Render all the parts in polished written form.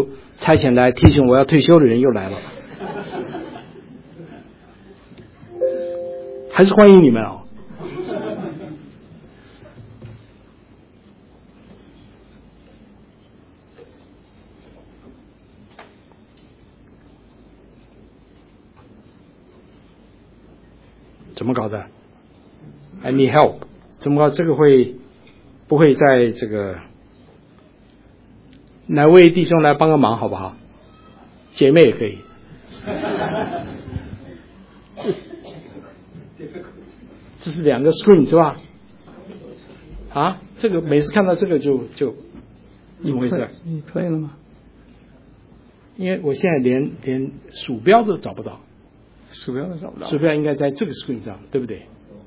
主差遣来提醒我要退休的人又来了，还是欢迎你们哦。怎么搞的 ？I need help。怎么搞？这个不会在这个？哪位弟兄来帮个忙好不好？姐妹也可以。这是2个 screen 是吧？啊，这个每次看到这个就怎么回事？ 你可以了吗？ 因为我现在连鼠标都找不到。 鼠标都找不到。 鼠标应该在这个 screen 上，对不对？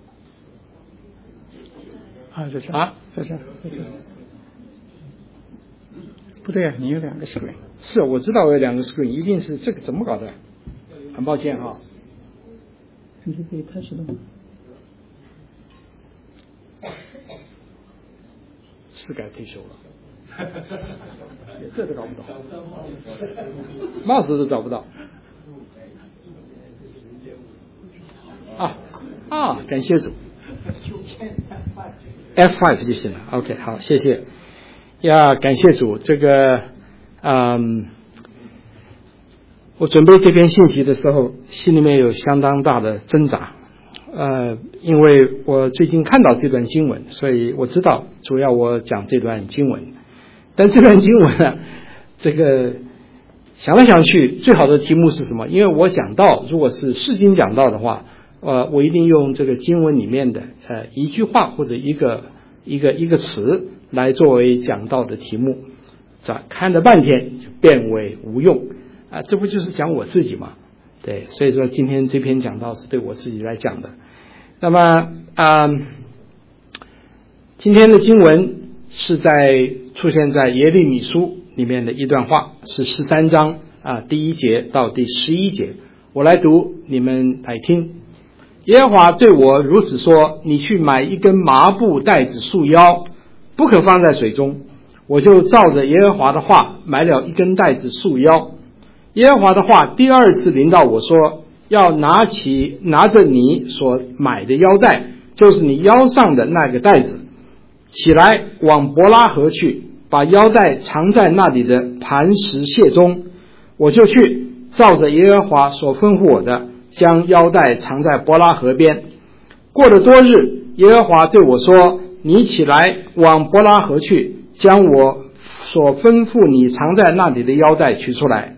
啊，在这啊， 在这。不对啊，你有2个 screen。 是，我知道我有2个 screen， 一定是这个怎么搞的？很抱歉哈。 你是可以开始的吗？ 是该退休了，这都搞不到，帽子都找不到。感谢主。F5 就行了。OK， 好，谢谢。感谢主。这个，我准备这篇信息的时候，心里面有相当大的挣扎。因为我最近看到这段经文，所以我知道主要我讲这段经文。但这段经文呢，这个想来想去，最好的题目是什么？因为我讲到，如果是释经讲到的话，我一定用这个经文里面的一句话或者一个词来作为讲道的题目。看了半天就变为无用这不就是讲我自己吗？对，所以说今天这篇讲道是对我自己来讲的。那么今天的经文是出现在耶利米书里面的一段话，是13章第1节到第11节。我来读，你们来听。耶和华对我如此说：你去买一根麻布带子束腰，不可放在水中。我就照着耶和华的话买了一根带子束腰。耶和华的话第2次临到我说，要拿着你所买的腰带，就是你腰上的那个带子，起来往伯拉河去，把腰带藏在那里的磐石屑中。我就去，照着耶和华所吩咐我的，将腰带藏在伯拉河边。过了多日，耶和华对我说，你起来往伯拉河去，将我所吩咐你藏在那里的腰带取出来。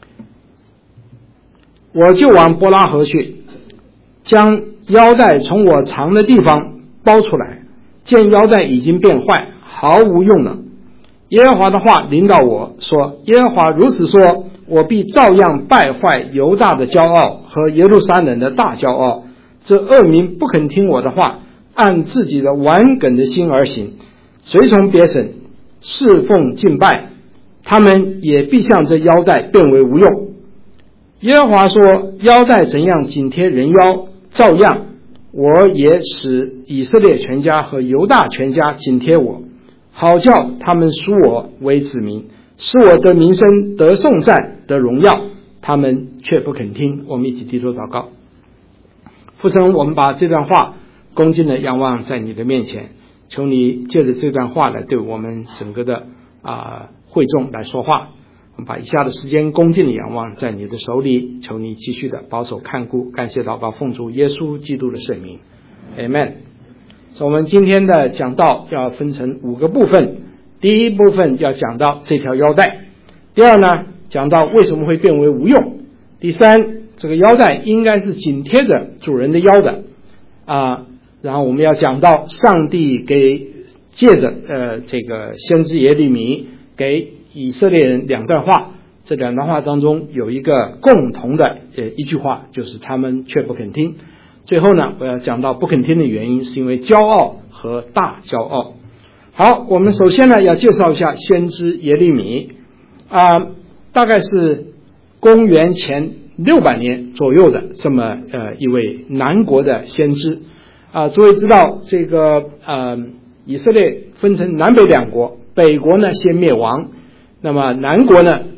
我就往伯拉河去，将腰带从我藏的地方包出来，见腰带已经变坏，毫无用了。耶和华的话临到我说，耶和华如此说，我必照样败坏犹大的骄傲和耶路撒冷的大骄傲。这恶民不肯听我的话，按自己的顽梗的心而行，随从别神，侍奉敬拜，他们也必向这腰带变为无用。耶和华说，腰带怎样紧贴人腰，照样我也使以色列全家和犹大全家紧贴我，好叫他们属我为子民，使我的名声得颂赞得荣耀，他们却不肯听。我们一起低头祷告。父神，我们把这段话恭敬的仰望在你的面前，求你借着这段话来对我们整个的会众来说话。我们把以下的时间恭敬的仰望在你的手里，求你继续的保守看顾。感谢祷告，奉主耶稣基督的圣名 Amen。 所以我们今天的讲道要分成5个部分。第一部分要讲到这条腰带，第二呢，讲到为什么会变为无用，第三，这个腰带应该是紧贴着主人的腰的然后我们要讲到上帝借着这个先知耶利米给以色列人2段话，这2段话当中有一个共同的一句话，就是他们却不肯听。最后呢，我要讲到不肯听的原因是因为骄傲和大骄傲。好，我们首先呢要介绍一下先知耶利米大概是公元前600年左右的这么一位南国的先知诸位知道这个以色列分成南北2国，北国呢先灭亡，那么南国呢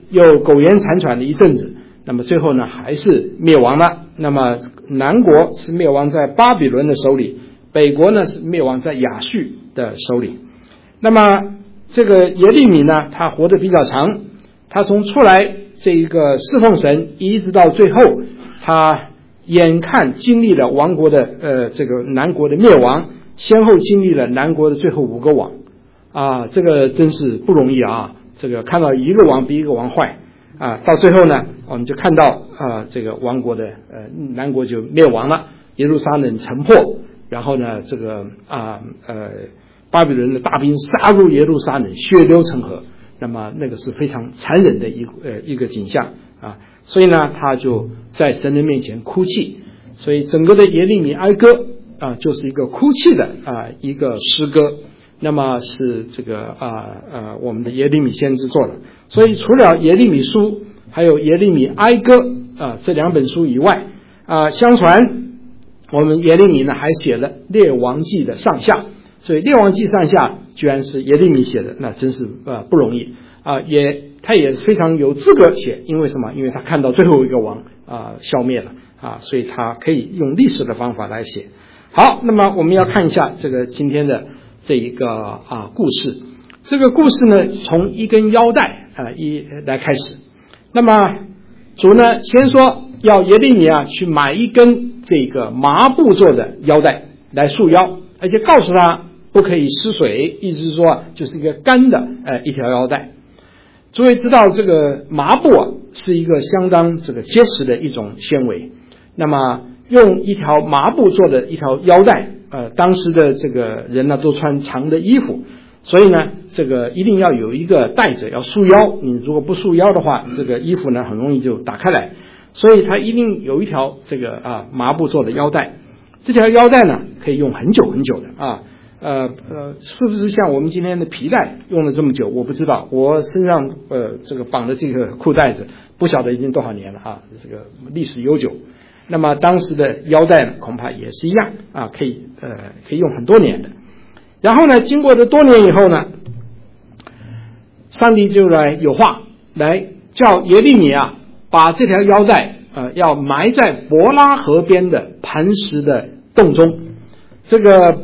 又苟延残喘的一阵子，那么最后呢还是灭亡了。那么南国是灭亡在巴比伦的手里，北国呢是灭亡在亚述的手里。那么这个耶利米呢，他活得比较长，他从出来这一个侍奉神一直到最后，他眼看经历了王国的这个南国的灭亡，先后经历了南国的最后5个王啊，这个真是不容易啊！这个看到一个王比一个王坏啊，到最后呢，我们就看到这个王国的南国就灭亡了，耶路撒冷城破，然后呢，这个巴比伦的大兵杀入耶路撒冷，血流成河。那么那个是非常残忍的一个景象啊，所以呢，他就在神的面前哭泣。所以整个的耶利米哀歌啊，就是一个哭泣的一个诗歌。那么是这个我们的耶利米先知做的。所以除了耶利米书还有耶利米哀歌这2本书以外相传我们耶利米呢还写了列王记的上下。所以列王记上下居然是耶利米写的，那真是不容易他也非常有资格写，因为什么？因为他看到最后一个王消灭了所以他可以用历史的方法来写。好，那么我们要看一下这个今天的这一个故事。这个故事呢，从一根腰带来开始。那么主呢，先说要耶利米去买一根这个麻布做的腰带来束腰，而且告诉他不可以失水，意思是说就是一个干的一条腰带。诸位知道这个麻布是一个相当这个结实的一种纤维，那么用一条麻布做的一条腰带当时的这个人呢都穿长的衣服，所以呢这个一定要有一个带子要束腰，你如果不束腰的话，这个衣服呢很容易就打开来，所以它一定有一条这个麻布做的腰带。这条腰带呢可以用很久很久的是不是像我们今天的皮带用了这么久我不知道，我身上这个绑的这个裤带子不晓得已经多少年了这个历史悠久。那么当时的腰带呢恐怕也是一样可以用很多年的。然后呢经过了多年以后呢，上帝就来有话来叫耶利米把这条腰带要埋在伯拉河边的磐石的洞中。这个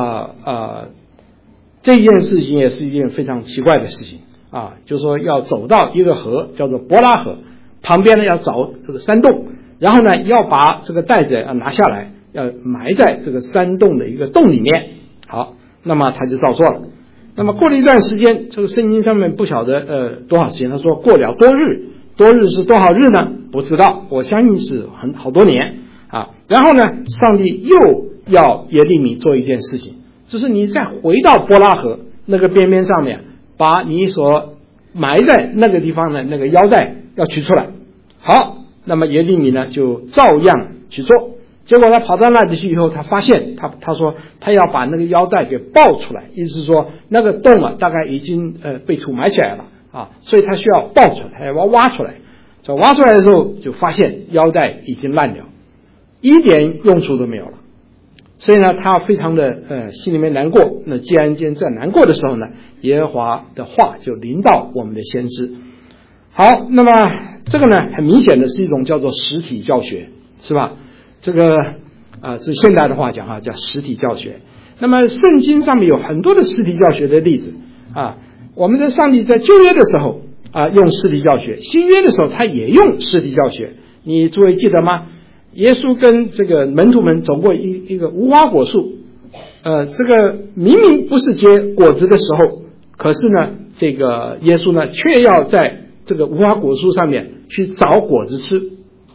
这件事情也是一件非常奇怪的事情就是说要走到一个河叫做伯拉河旁边呢要找这个山洞，然后呢要把这个带子拿下来，要埋在这个山洞的一个洞里面。好，那么他就照做了。那么过了一段时间，这个圣经上面不晓得多少时间，他说过了多日，多日是多少日呢？不知道，我相信是好多年然后呢上帝又要耶利米做一件事情，就是你再回到伯拉河那个边边上面，把你所埋在那个地方的那个腰带要取出来。好，那么耶利米呢就照样去做。结果他跑到那里去以后，他发现他说他要把那个腰带给抱出来，意思是说那个洞大概已经被土埋起来了所以他需要抱出来，他要挖出来。所以挖出来的时候就发现腰带已经烂了，一点用处都没有了。所以呢他非常的心里面难过。那既然在难过的时候呢，耶和华的话就临到我们的先知。好，那么这个呢很明显的是一种叫做实体教学，是吧？这个是现代的话讲叫实体教学。那么圣经上面有很多的实体教学的例子我们的上帝在旧约的时候用实体教学，新约的时候他也用实体教学。你诸位记得吗？耶稣跟这个门徒们走过一个无花果树这个明明不是结果子的时候，可是呢这个耶稣呢却要在这个无花果树上面去找果子吃。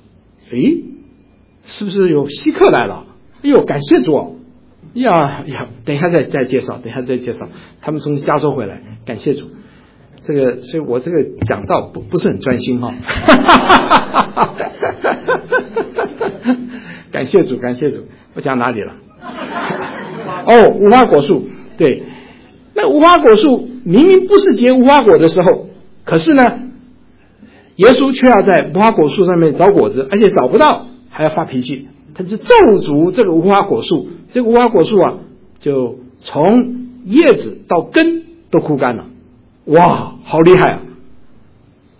是不是有稀客来了？哎呦，感谢主等一下再介绍，他们从加州回来，感谢主。这个所以我这个讲道不是很专心感谢主，我讲哪里了？无花果树。对，那无花果树明明不是结无花果的时候，可是呢耶稣却要在无花果树上面找果子，而且找不到还要发脾气，他就咒诅这个无花果树。这个无花果树就从叶子到根都枯干了。哇，好厉害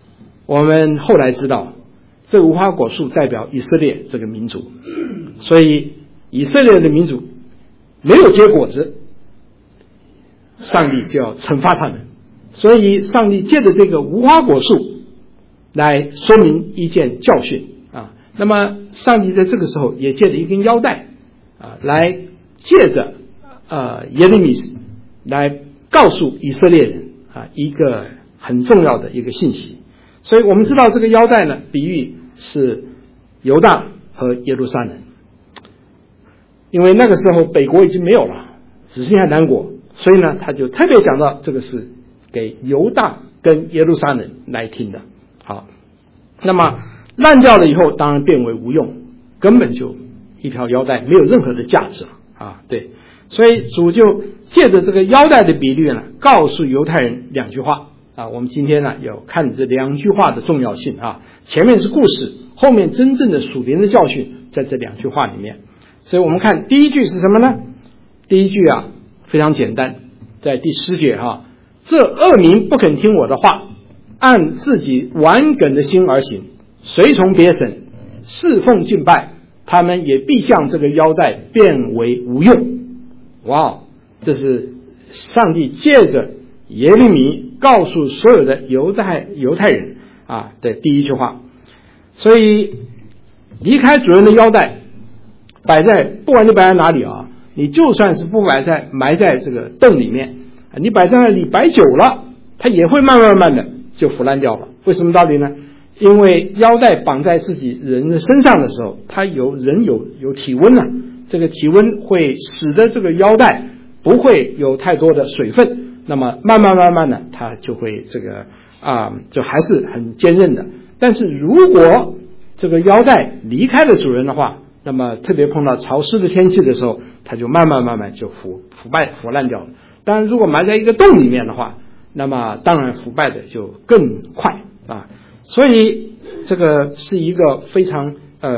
我们后来知道，这个无花果树代表以色列这个民族，所以以色列的民族没有结果子，上帝就要惩罚他们。所以上帝借着这个无花果树来说明一件教训啊。那么上帝在这个时候也借着一根腰带啊，来借着耶利米来告诉以色列人啊一个很重要的一个信息。所以我们知道这个腰带呢，比喻是犹大和耶路撒冷，因为那个时候北国已经没有了，只剩下南国，所以呢他就特别讲到这个是给犹大跟耶路撒冷来听的。好，那么烂掉了以后当然变为无用，根本就一条腰带没有任何的价值了啊。对，所以主就借着这个腰带的比喻呢，告诉犹太人两句话啊。我们今天呢有看这两句话的重要性啊，前面是故事，后面真正的属灵的教训在这两句话里面。所以我们看第一句是什么呢？第一句啊非常简单，在第10节啊，这恶民不肯听我的话，按自己顽梗的心而行，随从别神，侍奉敬拜，他们也必将这个腰带变为无用。哇，这是上帝借着耶利米告诉所有的犹太人啊的第一句话。所以离开主人的腰带，不管你摆在哪里啊，你就算是不埋在这个洞里面，你摆在那里摆久了，它也会慢慢的就腐烂掉了。为什么道理呢？因为腰带绑在自己人的身上的时候，它有体温啊，这个体温会使得这个腰带不会有太多的水分，那么慢慢的它就会就还是很坚韧的。但是如果这个腰带离开了主人的话，那么特别碰到潮湿的天气的时候，它就慢慢就腐烂掉了。当然如果埋在一个洞里面的话，那么当然腐败的就更快啊。所以这个是一个非常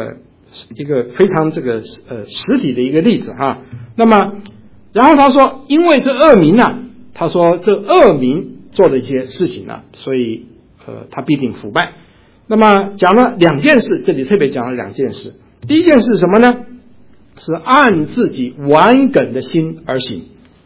这个实体的一个例子哈。那么然后他说，因为这恶民啊，他说这恶民做了一些事情呢，所以他必定腐败。那么讲了两件事，这里特别讲了两件事。第一件事是什么呢？是按自己顽梗的心而行。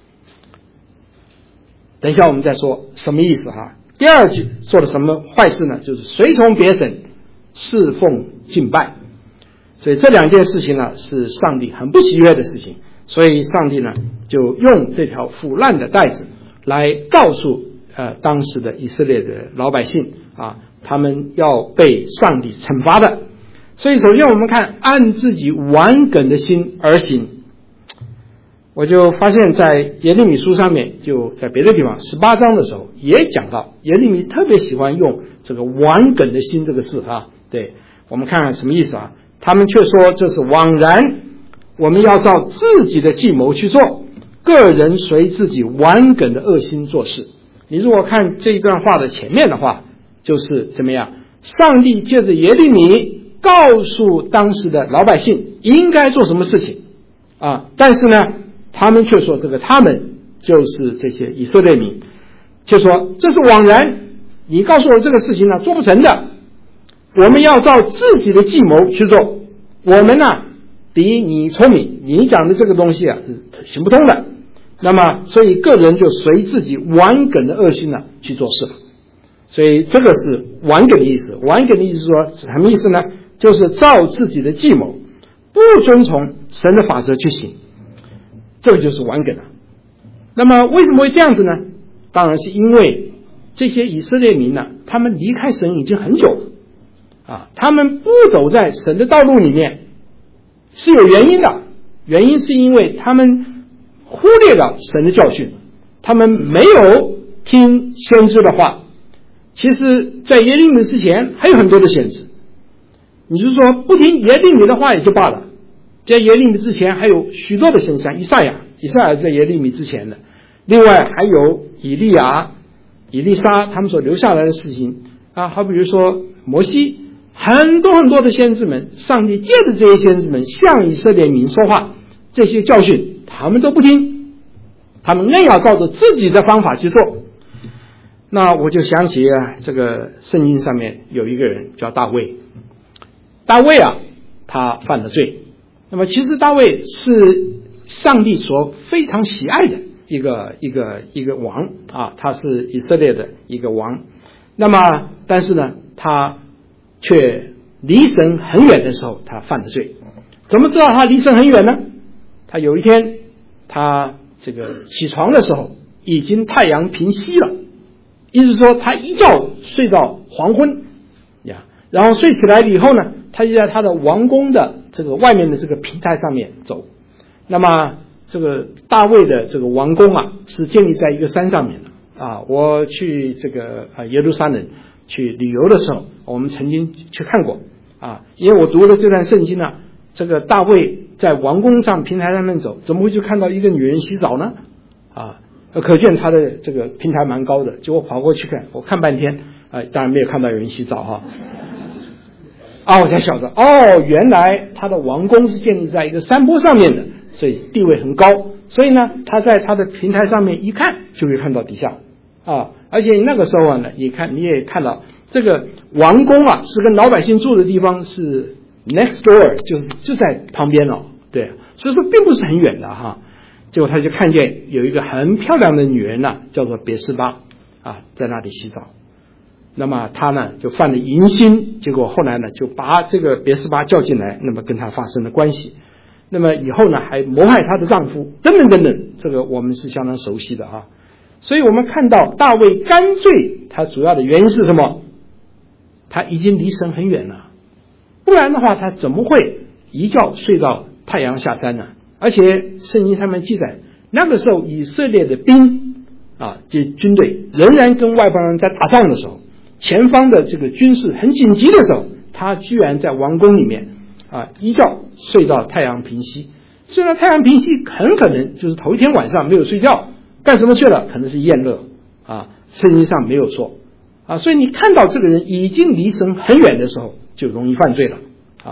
等一下我们再说什么意思哈。第二句做了什么坏事呢？就是随从别神，侍奉敬拜。所以这两件事情呢是上帝很不喜悦的事情，所以上帝呢就用这条腐烂的带子来告诉当时的以色列的老百姓啊，他们要被上帝惩罚的。所以首先我们看按自己顽梗的心而行，我就发现在耶利米书上面，就在别的地方18章的时候也讲到，耶利米特别喜欢用这个顽梗的心这个字啊。对，我们看看什么意思啊？他们却说这是枉然，我们要照自己的计谋去做，个人随自己顽梗的恶心做事。你如果看这一段话的前面的话，就是怎么样？上帝借着耶利米告诉当时的老百姓应该做什么事情啊，但是呢他们却说，他们就是这些以色列民，却说这是枉然，你告诉我这个事情呢做不成的，我们要照自己的计谋去做，我们呢比你聪明，你讲的这个东西啊是行不通的。那么所以个人就随自己顽梗的恶心呢去做事了。所以这个是顽梗的意思。顽梗的意思说什么意思呢？就是照自己的计谋，不遵从神的法则去行，这个就是顽梗了。那么为什么会这样子呢？当然是因为这些以色列民呢，他们离开神已经很久了啊，他们不走在神的道路里面是有原因的，原因是因为他们忽略了神的教训，他们没有听先知的话。其实在耶利米之前还有很多的先知，你就说不听耶利米的话也就罢了，在耶利米之前还有许多的先知，以赛亚是在耶利米之前的，另外还有以利亚、以利沙他们所留下来的事情啊，好比如说摩西，很多的先知们，上帝借着这些先知们向以色列民说话，这些教训他们都不听，他们硬要照着自己的方法去做。 那我就想起这个圣经上面有一个人叫大卫。大卫啊，他犯了罪。那么其实大卫是上帝所非常喜爱的一个王啊，他是以色列的一个王。那么但是呢，他却离神很远的时候，他犯了罪。怎么知道他离神很远呢？他有一天，他这个起床的时候，已经太阳平西了，意思说他一觉睡到黄昏呀，然后睡起来了以后呢，他就在他的王宫的这个外面的这个平台上面走。那么这个大卫的这个王宫啊，是建立在一个山上面的啊。我去这个耶路撒冷去旅游的时候，我们曾经去看过啊。因为我读了这段圣经呢，这个大卫在王宫上平台上面走，怎么会去看到一个女人洗澡呢？啊，可见他的这个平台蛮高的。结果跑过去看，我看半天当然没有看到有人洗澡哈。我才晓得原来他的王宫是建立在一个山坡上面的，所以地位很高。所以呢，他在他的平台上面一看就可以看到底下而且那个时候呢，你也看到这个王宫啊，是跟老百姓住的地方是 next door， 就在旁边对，所以说并不是很远的哈。结果他就看见有一个很漂亮的女人呢，叫做别是巴在那里洗澡。那么他呢就犯了淫心，结果后来呢就把这个别是巴叫进来，那么跟他发生了关系。那么以后呢还谋害她的丈夫，等等等等，这个我们是相当熟悉的所以我们看到大卫干罪，他主要的原因是什么？他已经离神很远了，不然的话他怎么会一觉睡到太阳下山呢？而且圣经上面记载，那个时候以色列的兵这军队仍然跟外邦人在打仗的时候，前方的这个军事很紧急的时候，他居然在王宫里面一觉睡到太阳平西。虽然太阳平西很可能就是头一天晚上没有睡觉，干什么去了？可能是宴乐圣经上没有说所以你看到这个人已经离神很远的时候，就容易犯罪了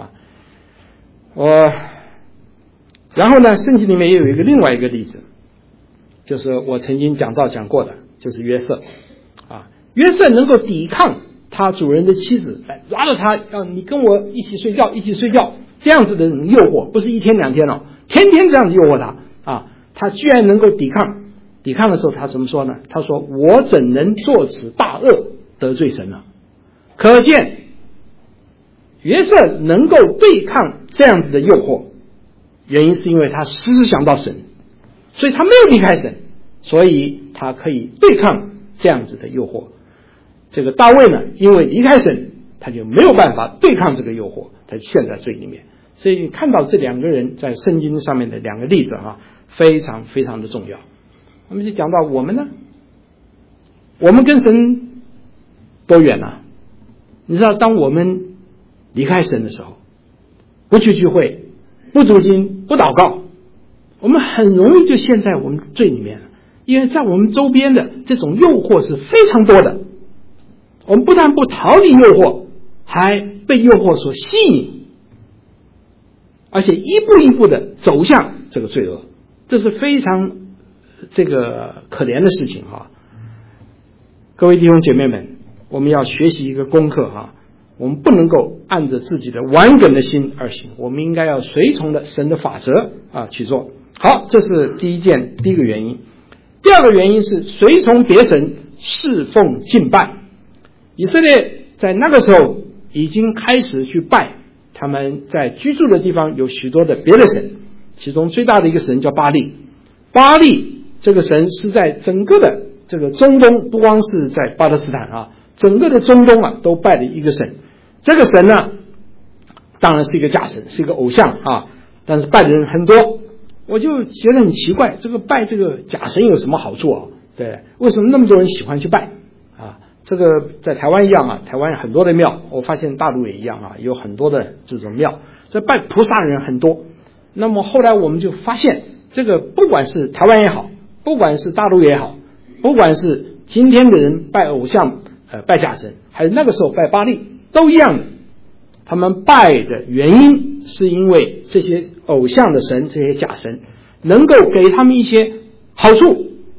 然后呢，圣经里面也有另外一个例子，就是我曾经讲过的，就是约瑟约瑟能够抵抗他主人的妻子来抓着他，让你跟我一起睡觉这样子的诱惑，不是一天两天天天这样子诱惑他他居然能够抵抗的时候，他怎么说呢？他说我怎能做此大恶得罪神呢？可见约瑟能够对抗这样子的诱惑，原因是因为他时时想到神，所以他没有离开神，所以他可以对抗这样子的诱惑。这个大卫呢，因为离开神，他就没有办法对抗这个诱惑，他就陷在罪里面。所以你看到这两个人在圣经上面的两个例子非常非常的重要。我们就讲到我们呢，我们跟神多远你知道，当我们离开神的时候，不去聚会，不读经，不祷告，我们很容易就陷在我们的罪里面了。因为在我们周边的这种诱惑是非常多的，我们不但不逃离诱惑，还被诱惑所吸引，而且一步一步的走向这个罪恶，这是非常这个可怜的事情各位弟兄姐妹们，我们要学习一个功课我们不能够按着自己的顽梗的心而行，我们应该要随从的神的法则去做。好，这是第一个原因。第二个原因是随从别神，侍奉敬拜。以色列在那个时候已经开始去拜，他们在居住的地方有许多的别的神，其中最大的一个神叫巴力。巴力这个神是在整个的这个中东，不光是在巴勒斯坦整个的中东都拜的一个神。这个神呢，当然是一个假神，是一个偶像但是拜的人很多。我就觉得很奇怪，这个拜这个假神有什么好处对，为什么那么多人喜欢去拜这个在台湾一样台湾很多的庙，我发现大陆也一样有很多的这种庙，这拜菩萨的人很多。那么后来我们就发现，这个不管是台湾也好，不管是大陆也好，不管是今天的人拜偶像拜假神，还是那个时候拜巴力，都一样的。他们拜的原因是因为这些偶像的神，这些假神能够给他们一些好处，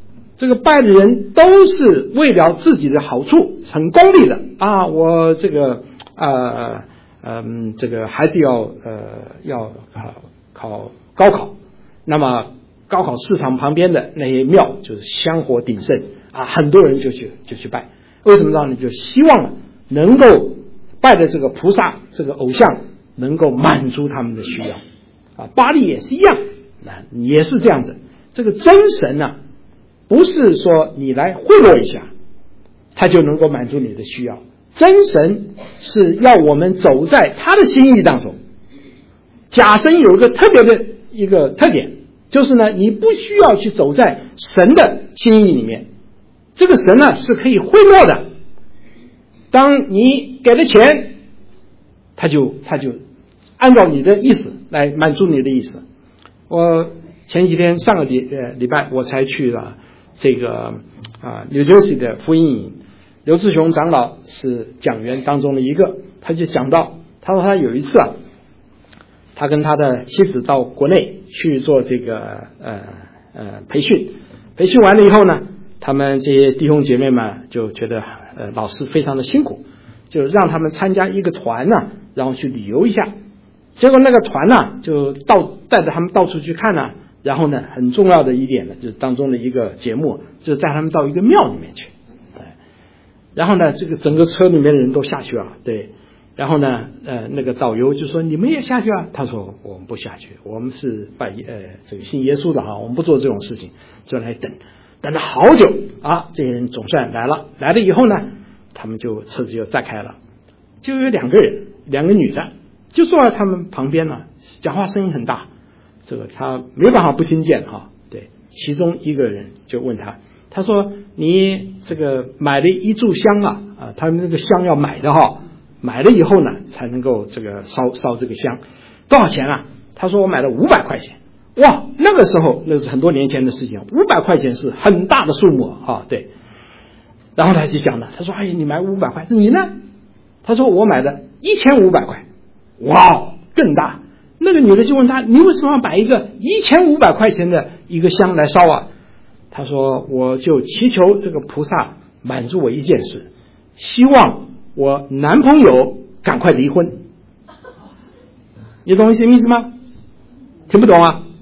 这个拜的人都是为了自己的好处，很功利的啊！我这个这个孩子要考高考，那么高考市场旁边的那些庙就是香火鼎盛啊，很多人就去拜。为什么呢？就希望能够拜的这个菩萨、这个偶像能够满足他们的需要啊。巴力也是一样，也是这样子。这个真神呢，不是说你来贿赂一下，他就能够满足你的需要。真神是要我们走在他的心意当中。假神有一个特别的一个特点，就是呢，你不需要去走在神的心意里面。这个神呢是可以贿赂的，当你给了钱，他就按照你的意思来满足你的意思。我前几天上个礼拜我才去了这个New Jersey 的福音营，刘志雄长老是讲员当中的一个，他就讲到，他说他有一次他跟他的妻子到国内去做这个培训完了以后呢，他们这些弟兄姐妹们就觉得老师非常的辛苦，就让他们参加一个团然后去旅游一下。结果那个团就带着他们到处去看然后呢，很重要的一点呢，就是当中的一个节目，就是带他们到一个庙里面去。然后呢，这个整个车里面的人都下去了，对。然后呢，那个导游就说：“你们也下去啊？”他说：“我们不下去，我们是这个信耶稣的我们不做这种事情，就来等了好久啊。这些人总算来了以后呢，他们就车子就载开了，就有两个女的，就坐在他们旁边讲话声音很大，这个他没办法不听见对，其中一个人就问他说：“你这个买了一炷香他们那个香要买的买了以后呢，才能够这个烧这个香，多少钱他说：“我买了500块钱。”哇，那个时候那是很多年前的事情，500块钱是很大的数目对。然后他就讲了，他说：“哎，你买500块，你呢？”他说：“我买的1500块。”哇，更大。那个女的就问他：“你为什么要买一个1500块钱的一个香来烧他说：“我就祈求这个菩萨满足我一件事，希望我男朋友赶快离婚。”你懂什么意思吗？听不懂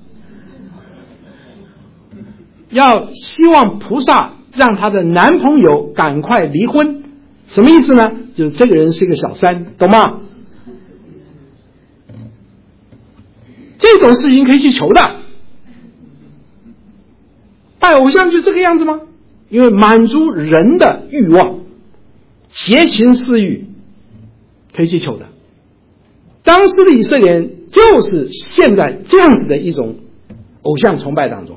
要希望菩萨让她的男朋友赶快离婚，什么意思呢？就是这个人是一个小三，懂吗？这种事情可以去求的。拜偶像就这个样子吗？因为满足人的欲望，邪情私欲，可以去求的。当时的以色列人就是现在这样子的一种偶像崇拜当中。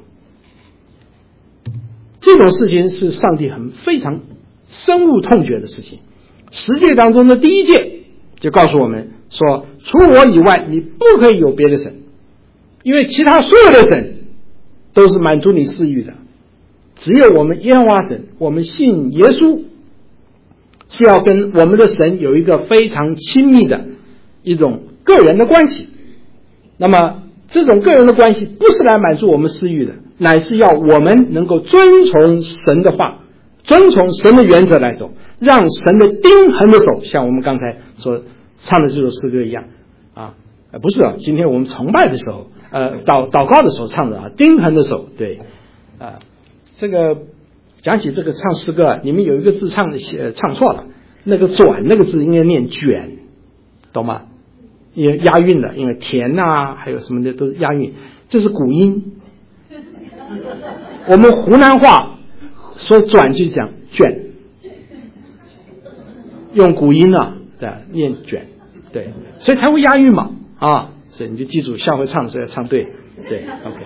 这种事情是上帝非常深恶痛绝的事情。十诫当中的第一诫就告诉我们说，除我以外你不可以有别的神，因为其他所有的神都是满足你私欲的，只有我们耶和华神，我们信耶稣是要跟我们的神有一个非常亲密的一种个人的关系。那么这种个人的关系不是来满足我们私欲的，乃是要我们能够遵从神的话，遵从神的原则来走，让神的钉痕的手，像我们刚才所唱的这首诗歌一样不是今天我们崇拜的时候祷告的时候唱的钉痕的手，对这个讲起这个唱诗歌你们有一个字唱错了，那个转那个字应该念卷，懂吗？因为押韵的，因为田还有什么的都是押韵，这是古音。我们湖南话说转就讲卷，用古音对，念卷，对，所以才会押韵嘛所以你就记住下回唱的时候要唱对 OK。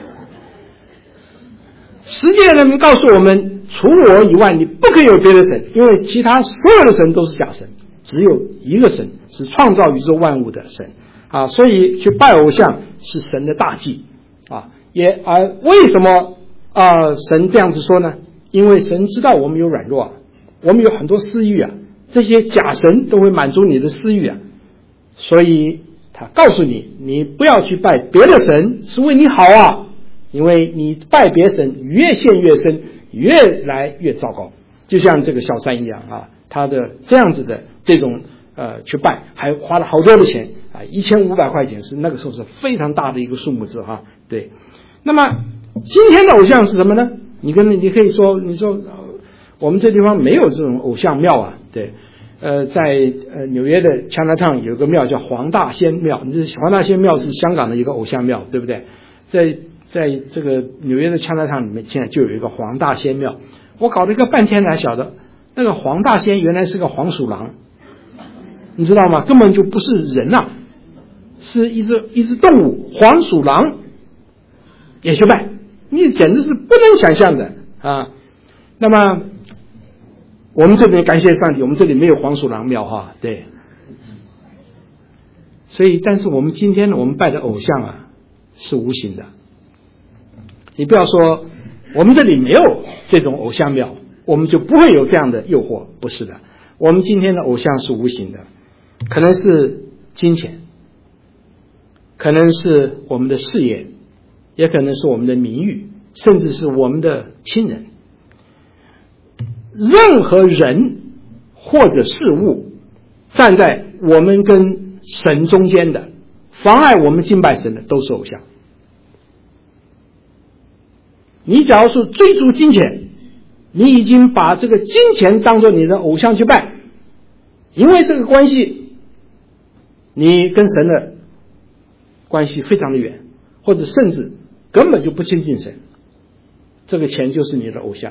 十诫人告诉我们，除我以外你不可以有别的神，因为其他所有的神都是假神，只有一个神是创造宇宙万物的神所以去拜偶像是神的大忌为什么神这样子说呢？因为神知道我们有软弱我们有很多私欲这些假神都会满足你的私欲所以他告诉你，你不要去拜别的神，是为你好因为你拜别神越陷越深， 越来越糟糕。就像这个小三一样啊，他的这样子的这种去拜，还花了好多的钱啊，1500块钱是那个时候是非常大的一个数目字哈。对，那么今天的偶像是什么呢？你可以说，你说我们这地方没有这种偶像庙啊，对。在纽约的 Chinatown 有个庙叫黄大仙庙，黄大仙庙是香港的一个偶像庙，对不对？在这个纽约的 Chinatown 里面，现在就有一个黄大仙庙。我搞了一个半天才晓得，那个黄大仙原来是个黄鼠狼，你知道吗？根本就不是人啊，是一只动物，黄鼠狼也去拜，你简直是不能想象的啊。那么我们这边感谢上帝，我们这里没有黄鼠狼庙哈，对。所以，但是我们今天我们拜的偶像啊，是无形的。你不要说我们这里没有这种偶像庙，我们就不会有这样的诱惑，不是的。我们今天的偶像是无形的，可能是金钱，可能是我们的事业，也可能是我们的名誉，甚至是我们的亲人。任何人或者事物站在我们跟神中间的，妨碍我们敬拜神的，都是偶像。你假如说追逐金钱，你已经把这个金钱当作你的偶像去拜，因为这个关系你跟神的关系非常的远，或者甚至根本就不亲近神，这个钱就是你的偶像。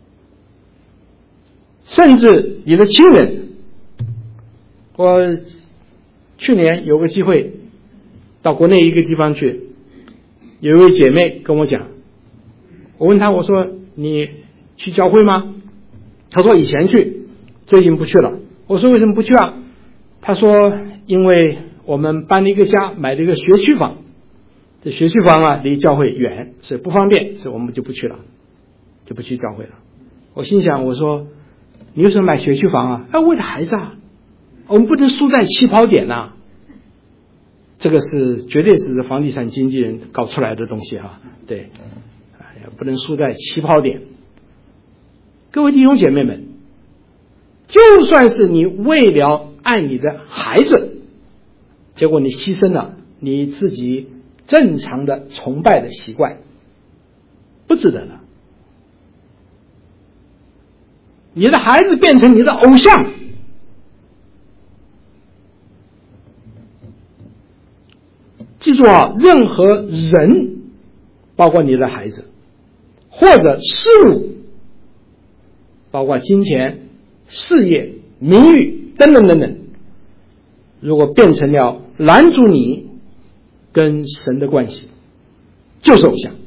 甚至你的亲人，我去年有个机会到国内一个地方去，有一位姐妹跟我讲，我问她，我说你去教会吗？她说以前去，最近不去了。我说为什么不去啊？她说因为我们搬了一个家，买了一个学区房，这学区房啊离教会远，所以不方便，所以我们就不去了，就不去教会了。我心想，我说你为什么买学区房啊？为了孩子啊，我们不能输在起跑点啊。这个是绝对是房地产经纪人搞出来的东西哈，对，不能输在起跑点。各位弟兄姐妹们，就算是你为了爱你的孩子，结果你牺牲了你自己正常的崇拜的习惯，不值得的。你的孩子变成你的偶像，记住啊，任何人，包括你的孩子，或者事物，包括金钱、事业、名誉等等等等，如果变成了拦阻你跟神的关系，就是偶像。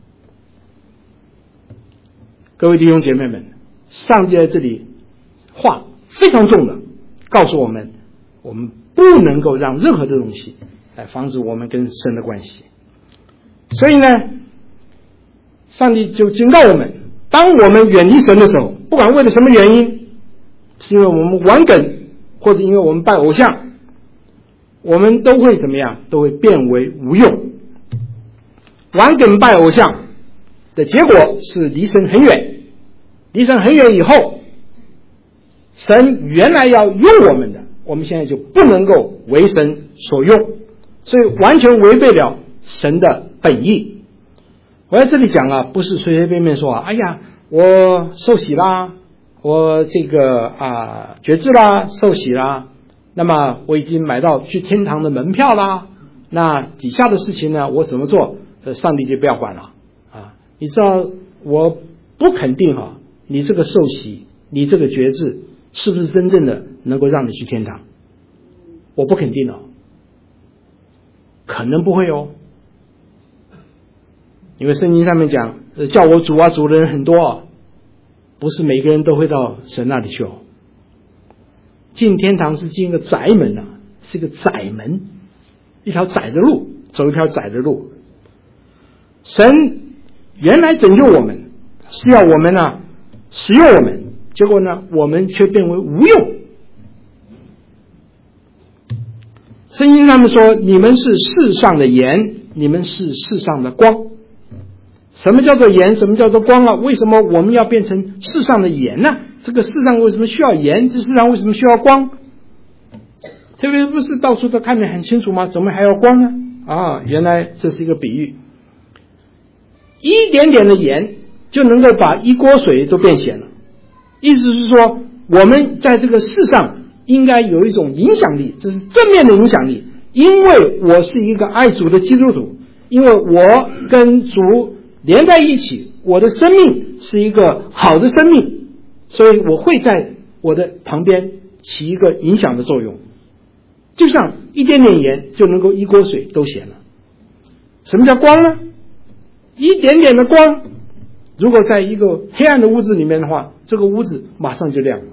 各位弟兄姐妹们，上帝在这里话非常重的告诉我们，我们不能够让任何的东西来防止我们跟神的关系。所以呢，上帝就警告我们，当我们远离神的时候，不管为了什么原因，是因为我们顽梗，或者因为我们拜偶像，我们都会怎么样？都会变为无用。顽梗拜偶像的结果是离神很远，离神很远以后，神原来要用我们的，我们现在就不能够为神所用，所以完全违背了神的本意。我在这里讲啊，不是随随便便说啊，哎呀，我受洗啦，我这个决志啦，受洗啦，那么我已经买到去天堂的门票啦，那底下的事情呢，我怎么做，上帝就不要管了啊。你知道，我不肯定你这个受洗，你这个决志，是不是真正的能够让你去天堂？我不肯定可能不会因为圣经上面讲，叫我主啊主的人很多不是每个人都会到神那里去进天堂是进一个窄门是一个窄门，一条窄的路，走一条窄的路。神原来拯救我们，是要我们使用我们，结果呢，我们却变为无用。圣经上面说，你们是世上的盐，你们是世上的光。 什么叫做盐？什么叫做光啊？为什么我们要变成世上的盐呢？这个世上为什么需要盐？这世上为什么需要光？特别不是到处都看得很清楚吗？怎么还要光呢？啊，原来这是一个比喻，一点点的盐就能够把一锅水都变咸了。意思是说，我们在这个世上应该有一种影响力，这是正面的影响力。因为我是一个爱主的基督徒，因为我跟主连在一起，我的生命是一个好的生命，所以我会在我的旁边起一个影响的作用。就像一点点盐就能够一锅水都咸了。什么叫光呢？一点点的光，如果在一个黑暗的屋子里面的话，这个屋子马上就亮了。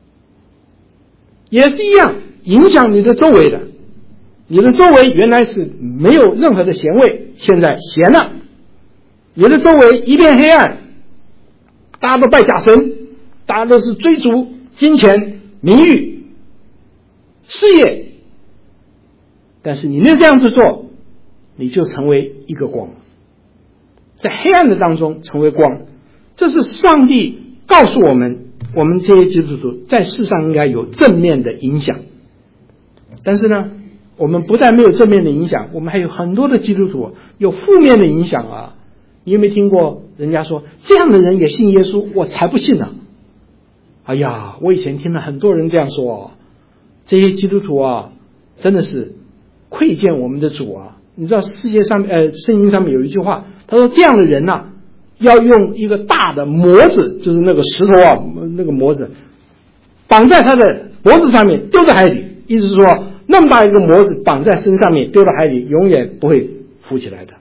也是一样，影响你的周围的。你的周围原来是没有任何的咸味，现在咸了。你的周围一片黑暗，大家都拜假神，大家都是追逐金钱、名誉、事业。但是你没有这样子做，你就成为一个光，在黑暗的当中成为光。这是上帝告诉我们，我们这些基督徒在世上应该有正面的影响。但是呢，我们不但没有正面的影响，我们还有很多的基督徒有负面的影响啊！你有没有听过人家说这样的人也信耶稣？我才不信呢！哎呀，我以前听了很多人这样说，这些基督徒啊，真的是窥见我们的主啊！你知道世界上圣经上面有一句话，他说这样的人啊，要用一个大的模子，就是那个石头啊，那个模子绑在他的脖子上面，丢在海里。意思是说，那么大一个模子绑在身上面，丢到海里，永远不会浮起来的，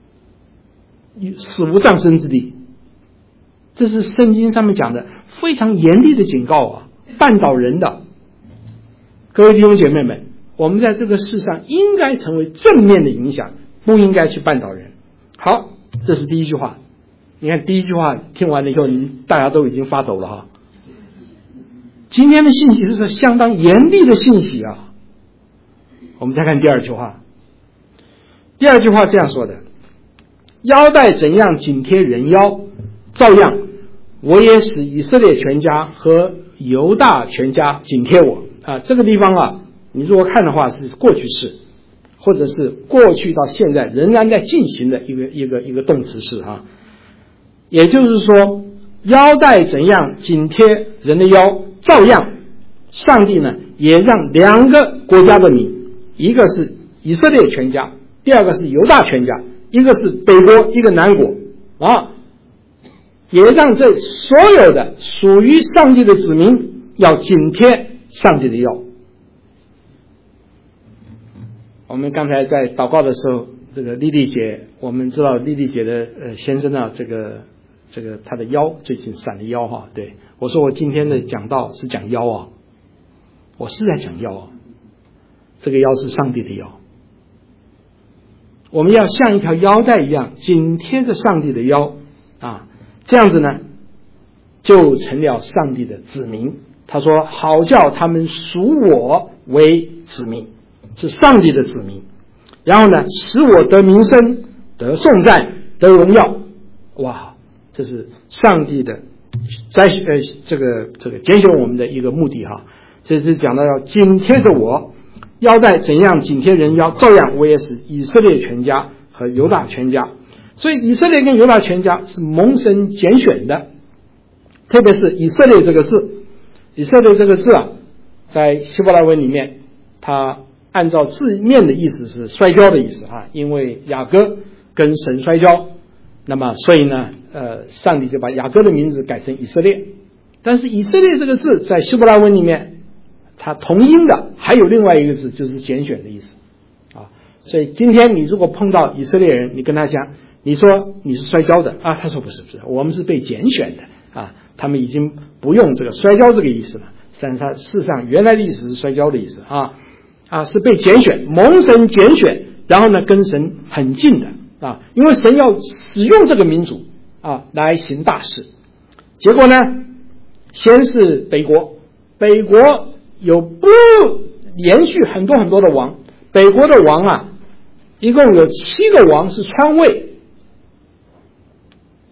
死无葬身之地。这是圣经上面讲的非常严厉的警告啊，绊倒人的。各位弟兄姐妹们，我们在这个世上应该成为正面的影响，不应该去绊倒人。好，这是第一句话。你看第一句话听完了以后，大家都已经发抖了哈。今天的信息是相当严厉的信息啊。我们再看第二句话。第二句话这样说的：腰带怎样紧贴人腰，照样我也使以色列全家和犹大全家紧贴我啊。这个地方啊，你如果看的话是过去式，或者是过去到现在仍然在进行的一个动词式啊。也就是说，腰带怎样紧贴人的腰，照样上帝呢也让两个国家的民，一个是以色列全家，第二个是犹大全家，一个是北国，一个南国啊，也让这所有的属于上帝的子民要紧贴上帝的腰。我们刚才在祷告的时候，这个丽丽姐，我们知道丽丽姐的先生啊，这个他的腰最近闪了腰哈，对，我说我今天的讲道是讲腰啊，我是在讲腰啊，这个腰是上帝的腰，我们要像一条腰带一样紧贴着上帝的腰啊，这样子呢就成了上帝的子民。他说好叫他们属我为子民，是上帝的子民，然后呢使我得名声，得颂赞，得荣耀。哇，这是上帝的这个拣选我们的一个目的哈。这是讲到要紧贴着我，腰带怎样紧贴人腰，照样我也使以色列全家和犹大全家。所以以色列跟犹大全家是蒙神拣选的，特别是以色列这个字。以色列这个字啊，在希伯来文里面，它按照字面的意思是摔跤的意思啊，因为雅各跟神摔跤，那么所以呢上帝就把雅各的名字改成以色列。但是以色列这个字在希伯来文里面，它同音的还有另外一个字，就是拣选的意思啊。所以今天你如果碰到以色列人，你跟他讲，你说你是摔跤的啊，他说不是，我们是被拣选的啊。他们已经不用这个摔跤这个意思了，但是他事实上原来的意思是摔跤的意思啊，是被拣选，蒙神拣选，然后呢跟神很近的啊，因为神要使用这个民族啊来行大事。结果呢，先是北国有不连续很多很多的王，北国的王啊，一共有7个王是篡位，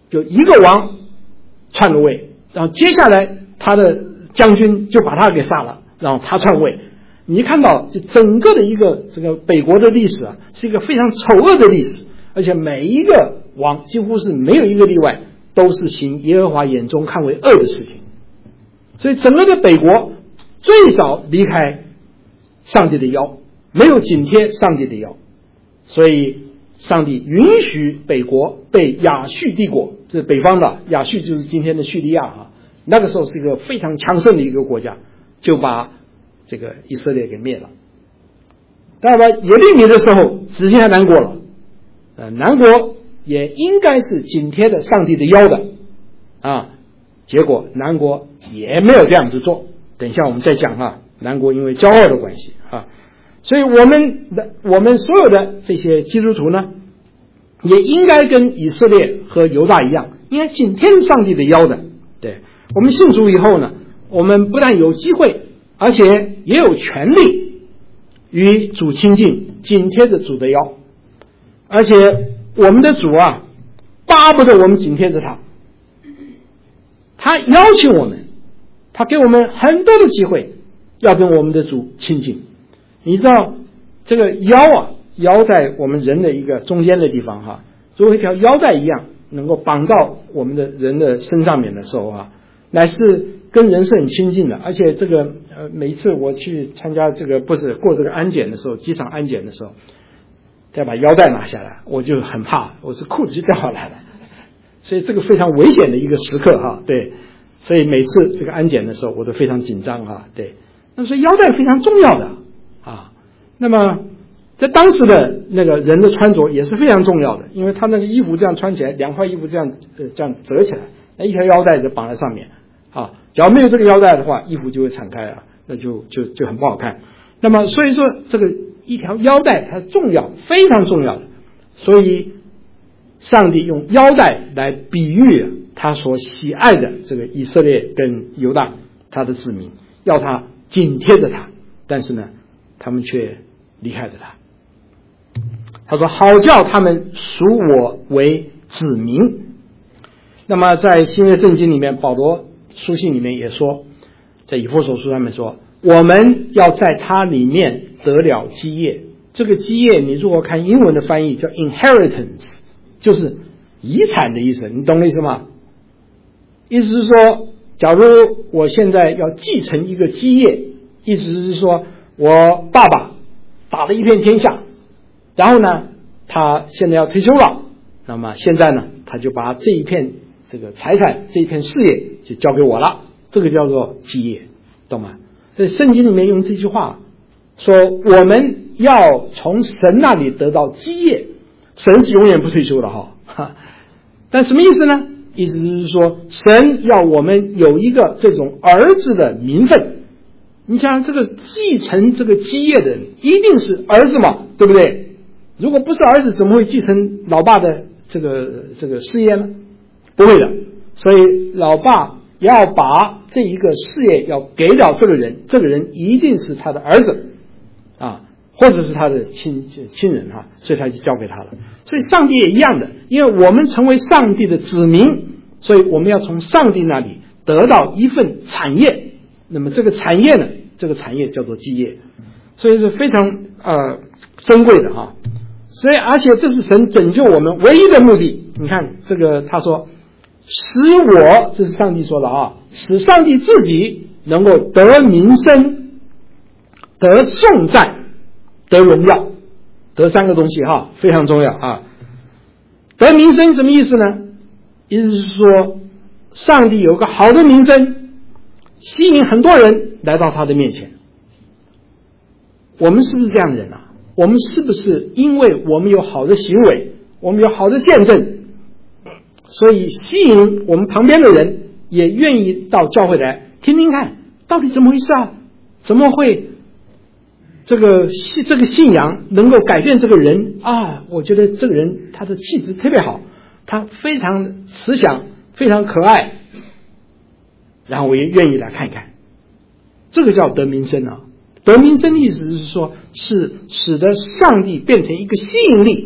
就一个王篡了位，然后接下来他的将军就把他给杀了，然后他篡位。你看到就整个的一个这个北国的历史啊，是一个非常丑恶的历史，而且每一个王几乎是没有一个例外，都是行耶和华眼中看为恶的事情。所以整个的北国最早离开上帝的腰，没有紧贴上帝的腰，所以上帝允许北国被亚述帝国，这是北方的亚述，就是今天的叙利亚啊，那个时候是一个非常强盛的一个国家，就把这个以色列给灭了。到了耶利米的时候，只剩下南国了，南国也应该是紧贴着上帝的腰的啊，结果南国也没有这样子做。等一下我们再讲啊，南国因为骄傲的关系啊，所以我们所有的这些基督徒呢，也应该跟以色列和犹大一样，应该紧贴着上帝的腰的。对，我们信主以后呢，我们不但有机会，而且也有权利与主亲近，紧贴着主的腰，而且我们的主啊，巴不得我们紧贴着他，他邀请我们，他给我们很多的机会要跟我们的主亲近。你知道这个腰啊，腰在我们人的一个中间的地方哈，如果一条腰带一样能够绑到我们的人的身上面的时候啊，乃是跟人是很亲近的。而且这个每一次我去参加这个不是过这个安检的时候，机场安检的时候，再把腰带拿下来，我就很怕，我是裤子就掉下来了，所以这个非常危险的一个时刻哈，对，所以每次这个安检的时候我都非常紧张哈，对，那所以腰带非常重要的啊。那么在当时的那个人的穿着也是非常重要的，因为他那个衣服这样穿起来，两块衣服这样折起来，那一条腰带就绑在上面啊，只要没有这个腰带的话，衣服就会敞开啊，那就很不好看。那么所以说这个一条腰带它重要，非常重要的，所以上帝用腰带来比喻他所喜爱的这个以色列跟犹大他的子民，要他紧贴着他，但是呢他们却离开着他。他说好叫他们属我为子民。那么在新约圣经里面，保罗书信里面也说，在以弗所书上面说，我们要在他里面得了基业。这个基业你如果看英文的翻译叫 inheritance， 就是遗产的意思，你懂我意思吗？意思是说，假如我现在要继承一个基业，意思是说我爸爸打了一片天下，然后呢他现在要退休了，那么现在呢他就把这一片这个财产，这一片事业就交给我了，这个叫做基业，懂吗？在圣经里面用这句话说，我们要从神那里得到基业，神是永远不退休的哈。但什么意思呢？意思是说，神要我们有一个这种儿子的名分。你想这个继承这个基业的人一定是儿子嘛，对不对？如果不是儿子，怎么会继承老爸的这个事业呢？不会的。所以老爸要把这一个事业要给了这个人，这个人一定是他的儿子啊，或者是他的亲人哈，所以他就交给他了。所以上帝也一样的，因为我们成为上帝的子民，所以我们要从上帝那里得到一份产业。那么这个产业呢，这个产业叫做基业，所以是非常珍贵的哈。所以而且这是神拯救我们唯一的目的。你看这个他说，使我，这是上帝说的啊，使上帝自己能够得名声，得颂赞，得荣耀，得三个东西哈，非常重要啊。得名声什么意思呢？意思是说上帝有个好的名声，吸引很多人来到他的面前。我们是不是这样的人啊？我们是不是因为我们有好的行为，我们有好的见证，所以吸引我们旁边的人也愿意到教会来听听看到底怎么回事啊？怎么会这个信仰能够改变这个人啊？我觉得这个人他的气质特别好，他非常慈祥，非常可爱，然后我也愿意来看一看。这个叫得名声啊。得名声的意思是说，是使得上帝变成一个吸引力，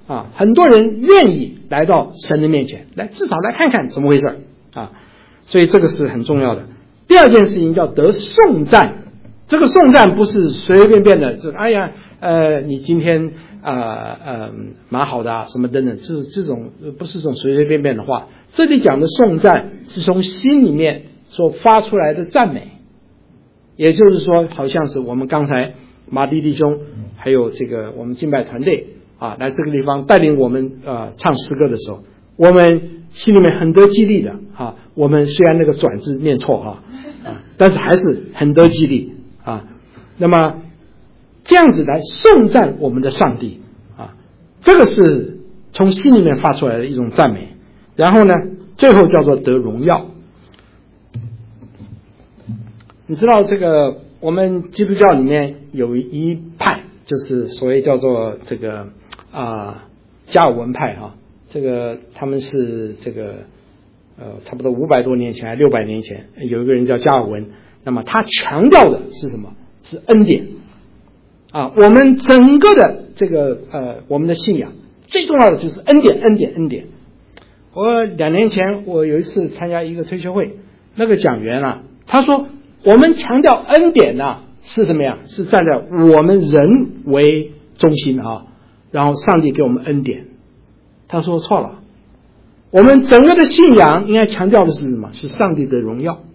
啊，很多人愿意来到神的面前，至少来看看怎么回事啊，所以这个是很重要的。第二件事情叫得颂赞，这个颂赞不是随随便便的，哎呀，你今天蛮好的啊，什么等等，这种不是这种随随便便的话。这里讲的颂赞是从心里面所发出来的赞美，也就是说，好像是我们刚才马蒂弟兄还有这个我们敬拜团队啊，来这个地方带领我们唱诗歌的时候，我们心里面很得激励的啊。我们虽然那个转字念错啊，但是还是很得激励啊。那么这样子来颂赞我们的上帝啊，这个是从心里面发出来的一种赞美。然后呢，最后叫做得荣耀。你知道这个我们基督教里面有一派，就是所谓叫做这个加尔文派哈，这个他们是这个差不多500多年前还600年前有一个人叫加尔文，那么他强调的是什么？是恩典啊！我们整个的这个我们的信仰最重要的就是恩典，恩典，恩典。我2年前我有一次参加一个推修会，那个讲员啊，他说我们强调恩典啊是什么呀？是站在我们人为中心啊，然后上帝给我们恩典。他说错了，我们整个的信仰应该强调的是什么？是上帝的荣耀。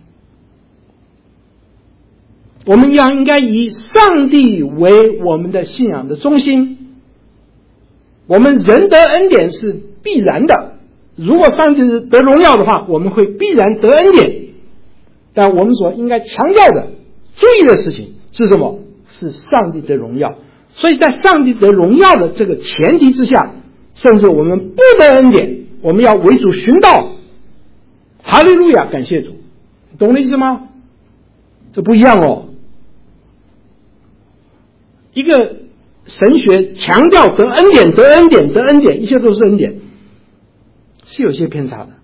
我们应该以上帝为我们的信仰的中心。我们人得恩典是必然的，如果上帝得荣耀的话，我们会必然得恩典。但我们所应该强调的、注意的事情是什么？是上帝的荣耀。所以在上帝的荣耀的这个前提之下，甚至我们不得恩典，我们要为主寻道。哈利路亚，感谢主，懂我的意思吗？这不一样哦。一个神学强调得恩典，得恩典，得恩典，一切都是恩典，是有些偏差的。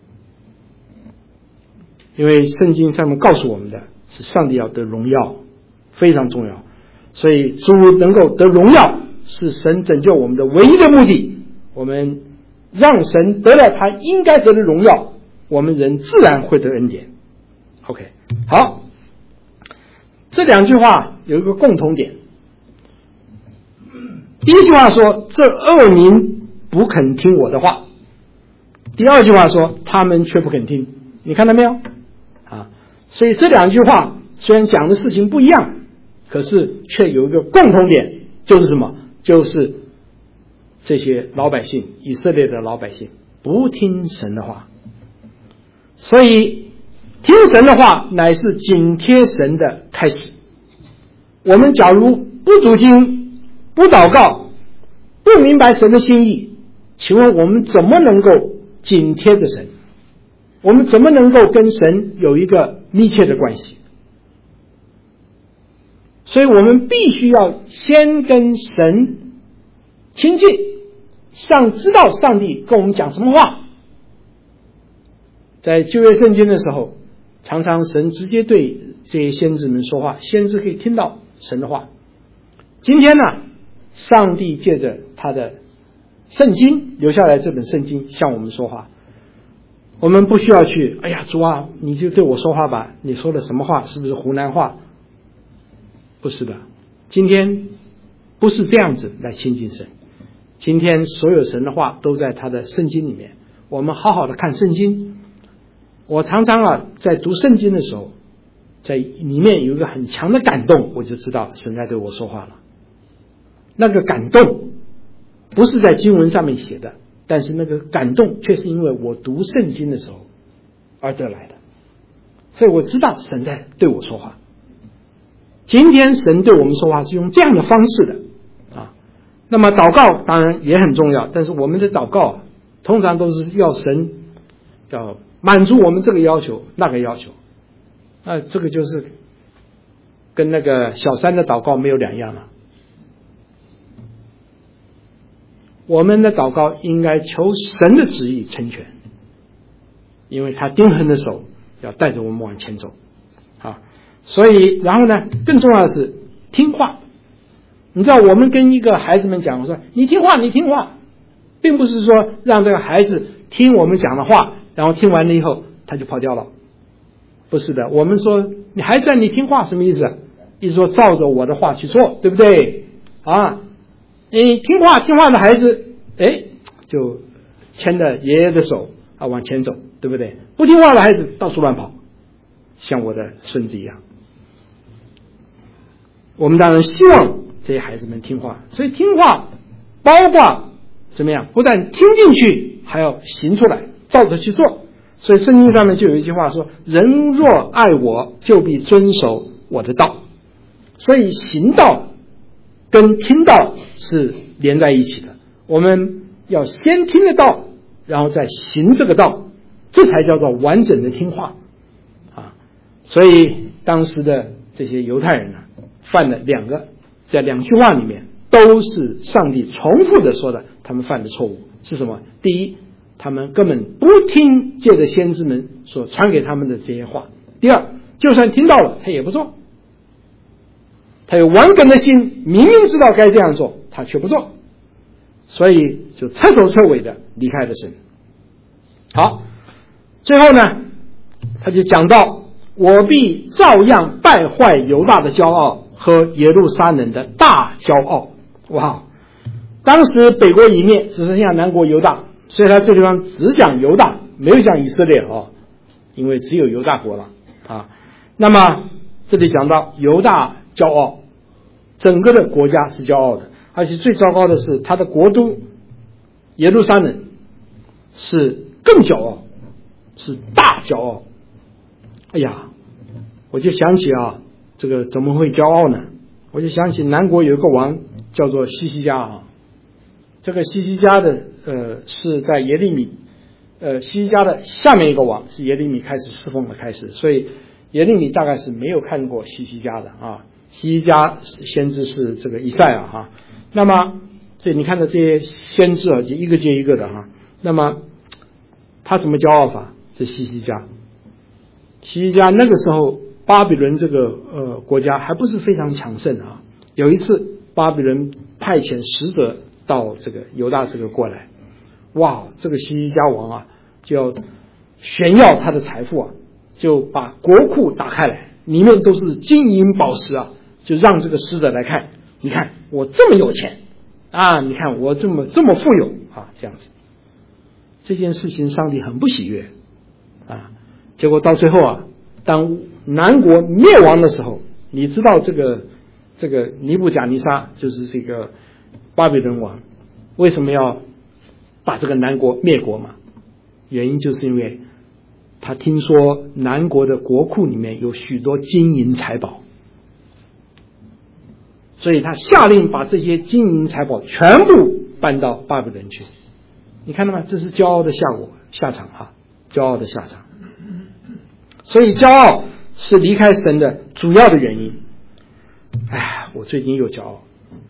因为圣经上面告诉我们的是上帝要得荣耀，非常重要。所以主能够得荣耀是神拯救我们的唯一的目的。我们让神得了他应该得的荣耀，我们人自然会得恩典。 OK， 好，这2句话有一个共同点。第一句话说这恶民不肯听我的话，第2句话说他们却不肯听。你看到没有啊？所以这2句话虽然讲的事情不一样，可是却有一个共同点，就是什么？就是这些老百姓，以色列的老百姓不听神的话。所以听神的话乃是紧贴神的开始。我们假如不读经、不祷告、不明白神的心意，请问我们怎么能够紧贴着神？我们怎么能够跟神有一个密切的关系？所以我们必须要先跟神亲近，知道上帝跟我们讲什么话。在旧约圣经的时候，常常神直接对这些先知们说话，先知可以听到神的话。今天呢，上帝借着他的圣经留下来这本圣经向我们说话，我们不需要去哎呀主啊，你就对我说话吧，你说的什么话？是不是湖南话？不是的，今天不是这样子来亲近神。今天所有神的话都在他的圣经里面，我们好好的看圣经。我常常在读圣经的时候，在里面有一个很强的感动，我就知道神在对我说话了。那个感动不是在经文上面写的，但是那个感动却是因为我读圣经的时候而得来的，所以我知道神在对我说话。今天神对我们说话是用这样的方式的啊。那么祷告当然也很重要，但是我们的祷告通常都是要神要满足我们这个要求那个要求，这个就是跟那个小三的祷告没有两样了。我们的祷告应该求神的旨意成全，因为他钉痕的手要带着我们往前走啊。所以然后呢，更重要的是听话。你知道我们跟一个孩子们讲，我说你听话你听话， 并不是说让这个孩子听我们讲的话，然后听完了以后他就跑掉了。不是的，我们说你孩子你听话什么意思？意思说照着我的话去做，对不对？啊，你听话的孩子，就牵着爷爷的手啊往前走，对不对？不听话的孩子到处乱跑，像我的孙子一样。我们当然希望这些孩子们听话，所以听话包括怎么样？不但听进去，还要行出来，照着去做。所以圣经上面就有一句话说：人若爱我，就必遵守我的道。所以行道跟听道是连在一起的，我们要先听得到，然后再行这个道，这才叫做完整的听话啊！所以当时的这些犹太人呢，犯了在两句话里面都是上帝重复的说的，他们犯的错误是什么？第一，他们根本不听借着先知们所传给他们的这些话；第二，就算听到了，他也不做。他有顽梗的心，明明知道该这样做，他却不做，所以就彻头彻尾的离开了神。好，最后呢，他就讲到：我必照样败坏犹大的骄傲和耶路撒冷的大骄傲。哇！当时北国一灭，只剩下南国犹大，所以他这地方只讲犹大，没有讲以色列因为只有犹大国了啊。那么这里讲到犹大骄傲，整个的国家是骄傲的，而且最糟糕的是他的国都耶路撒冷是更骄傲，是大骄傲。哎呀，我就想起这个怎么会骄傲呢？我就想起南国有一个王叫做西西家这个西西家的是在耶利米西西家的下面一个王是耶利米开始侍奉的开始，所以耶利米大概是没有看过西西家的西西家先知是这个以赛亚那么所以你看到这些先知就一个接一个的那么他怎么骄傲法？这西西家那个时候巴比伦这个国家还不是非常强盛有一次巴比伦派遣使者到这个犹大这个过来，哇，这个西西家王就要炫耀他的财富就把国库打开来，里面都是金银宝石就让这个使者来看，你看我这么有钱你看我这么富有这样子。这件事情上帝很不喜悦结果到最后当南国灭亡的时候，你知道这个尼布甲尼撒就是这个巴比伦王为什么要把这个南国灭国嘛？原因就是因为他听说南国的国库里面有许多金银财宝，所以他下令把这些金银财宝全部搬到巴比伦去。你看到吗？这是骄傲的下场骄傲的下场。所以骄傲是离开神的主要的原因。我最近又骄傲。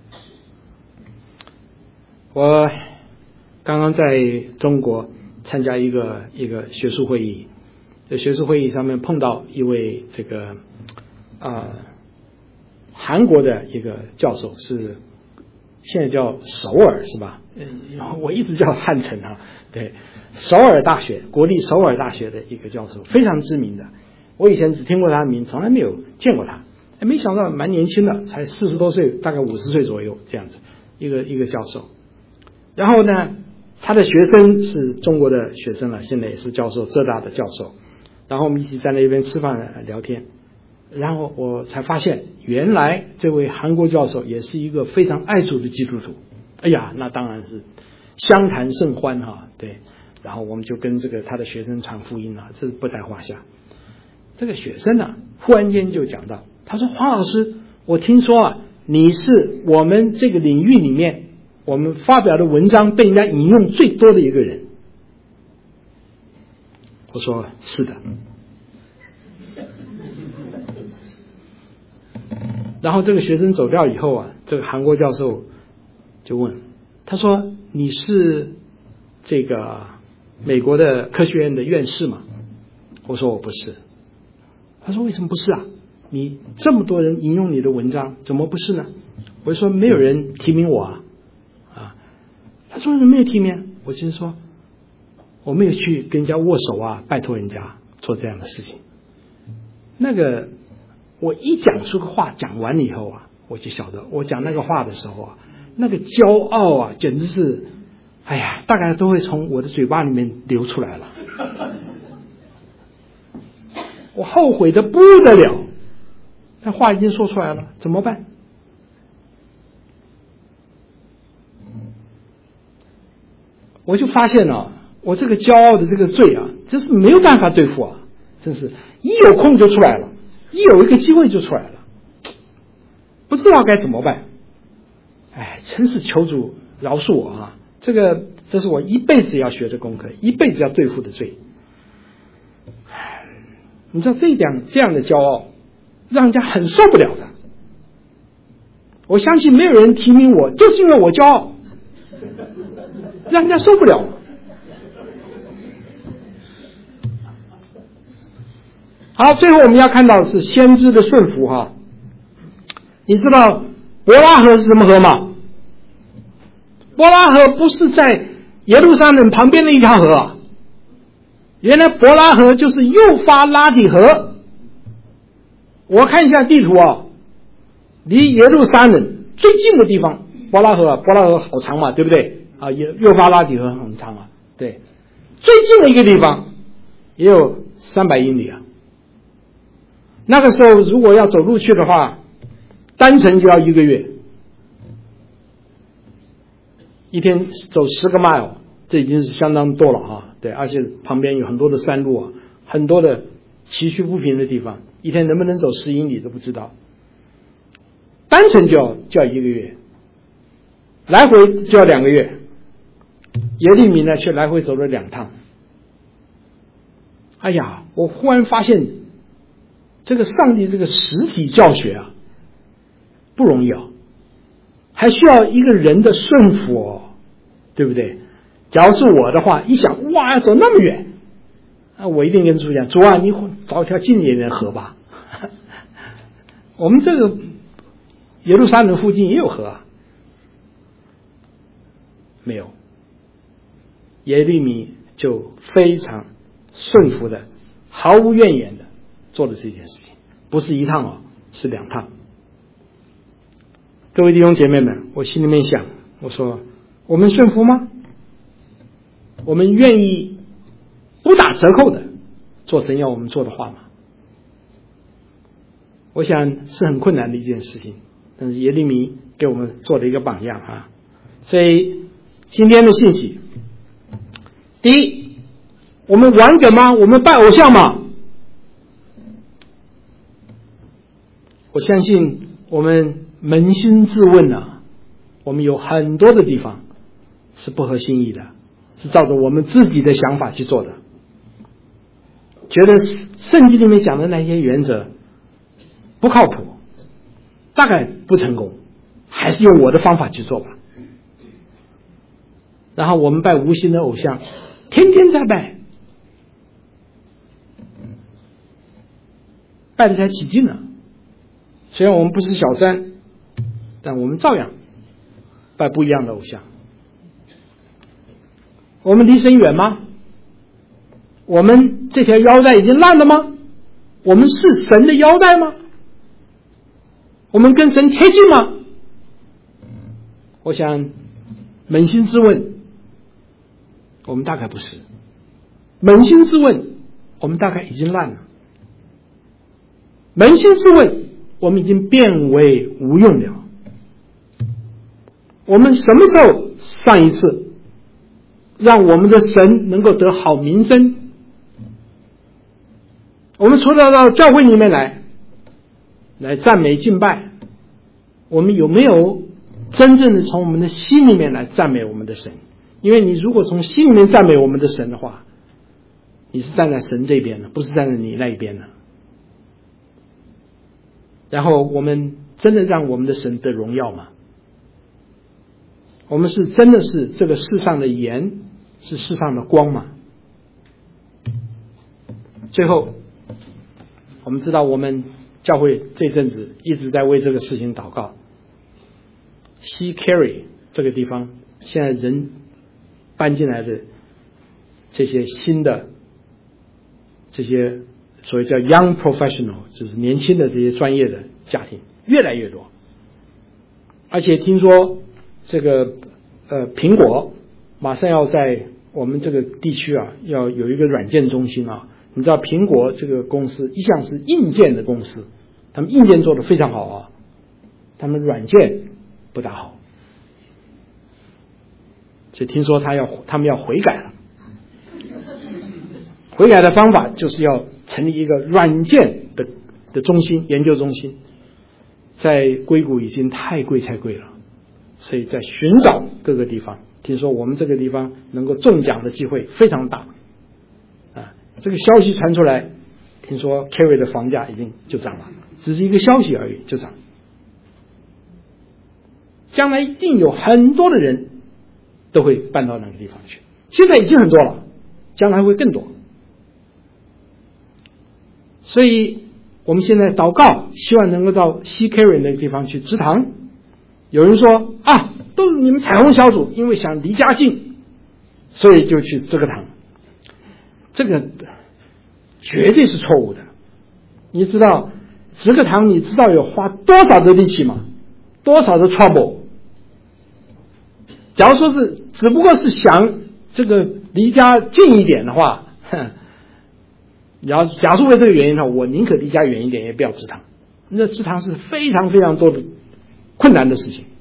我刚刚在中国参加一个学术会议，在学术会议上面碰到一位这个韩国的一个教授，是现在叫首尔是吧？我一直叫汉城对，首尔大学国立首尔大学的一个教授，非常知名的。我以前只听过他的名，从来没有见过他。没想到蛮年轻的，才40多岁，大概50岁左右这样子，一个教授。然后呢，他的学生是中国的学生了，现在也是教授，浙大的教授。然后我们一起在那边吃饭聊天，然后我才发现，原来这位韩国教授也是一个非常爱主的基督徒。哎呀，那当然是相谈甚欢对。然后我们就跟他的学生传福音这是不在话下。这个学生忽然间就讲到，他说：“黄老师，我听说你是我们这个领域里面我们发表的文章被人家引用最多的一个人。”我说：“是的。”然后这个学生走掉以后这个韩国教授就问，他说：“你是这个美国的科学院的院士吗？”我说：“我不是。”他说：“为什么不是你这么多人引用你的文章，怎么不是呢？”我说：“没有人提名我他说没有体面，我就是说我没有去跟人家握手啊，拜托人家做这样的事情。那个我一讲出个话，讲完了以后啊，我就晓得我讲那个话的时候啊，那个骄傲啊，简直是，哎呀，大概都会从我的嘴巴里面流出来了。我后悔的不得了，那话已经说出来了，怎么办？我就发现了，我这个骄傲的这个罪啊，这是没有办法对付啊，真是一有空就出来了，一有一个机会就出来了，不知道该怎么办。哎，真是求主饶恕我啊！这是我一辈子要学的功课，一辈子要对付的罪。你知道这样的骄傲，让人家很受不了的。我相信没有人提名我，就是因为我骄傲，让人家受不了。好，最后我们要看到的是先知的顺服哈。你知道伯拉河是什么河吗？伯拉河不是在耶路撒冷旁边的一条河啊，原来伯拉河就是幼发拉底河。我看一下地图啊，离耶路撒冷最近的地方，伯拉河好长嘛，对不对啊？幼发拉底河很长啊，对，最近的一个地方也有300英里啊。那个时候如果要走路去的话，单程就要1个月，一天走10个 mile， 这已经是相当多了啊。对，而且旁边有很多的山路啊，很多的崎岖不平的地方，一天能不能走10英里都不知道。单程就要1个月，来回就要2个月。耶利米呢，却来回走了2趟。哎呀，我忽然发现，这个上帝这个实体教学啊，不容易啊，还需要一个人的顺服哦，对不对？假如是我的话，一想哇，要走那么远，我一定跟主讲，主啊，你找一条近一点的河吧。我们这个耶路撒冷附近也有河啊，没有。耶利米就非常顺服的，毫无怨言的做了这件事情，不是1趟哦，是2趟。各位弟兄姐妹们，我心里面想，我说我们顺服吗？我们愿意不打折扣的做神要我们做的话吗？我想是很困难的一件事情，但是耶利米给我们做了一个榜样啊。所以今天的信息，第一，我们玩梗吗？我们拜偶像吗？我相信我们扪心自问啊，我们有很多的地方是不合心意的，是照着我们自己的想法去做的，觉得圣经里面讲的那些原则不靠谱，大概不成功，还是用我的方法去做吧。然后我们拜无形的偶像，天天在拜，拜得才起劲呢。虽然我们不是小三，但我们照样拜不一样的偶像。我们离神远吗？我们这条腰带已经烂了吗？我们是神的腰带吗？我们跟神贴近吗？我想扪心自问，我们大概不是。扪心自问，我们大概已经烂了。扪心自问，我们已经变为无用了。我们什么时候上一次让我们的神能够得好名声？我们除了到教会里面来赞美敬拜，我们有没有真正的从我们的心里面来赞美我们的神？因为你如果从心里面赞美我们的神的话，你是站在神这边的，不是站在你那一边的。然后我们真的让我们的神得荣耀吗？我们是真的是这个世上的盐，是世上的光吗？最后我们知道我们教会这阵子一直在为这个事情祷告。西 Carry 这个地方现在人搬进来的这些新的这些所谓叫 young professional， 就是年轻的这些专业的家庭越来越多，而且听说这个苹果马上要在我们这个地区啊要有一个软件中心啊。你知道苹果这个公司一向是硬件的公司，他们硬件做得非常好啊，他们软件不大好，所以听说他们要悔改了。悔改的方法就是要成立一个软件的中心，研究中心，在硅谷已经太贵了，所以在寻找各个地方。听说我们这个地方能够中奖的机会非常大啊！这个消息传出来，听说 Cary 的房价已经就涨了，只是一个消息而已就涨。将来一定有很多的人都会搬到那个地方去，现在已经很多了，将来会更多。所以我们现在祷告，希望能够到西 Cary 那个地方去植堂。有人说啊，都是你们彩虹小组，因为想离家近，所以就去这个堂。这个绝对是错误的。你知道植个堂，你知道有花多少的力气吗？多少的 trouble？ 假如说是只不过是想这个离家近一点的话，假如为这个原因的话，我宁可离家远一点，也不要植堂。那植堂是非常非常多的困难的事情。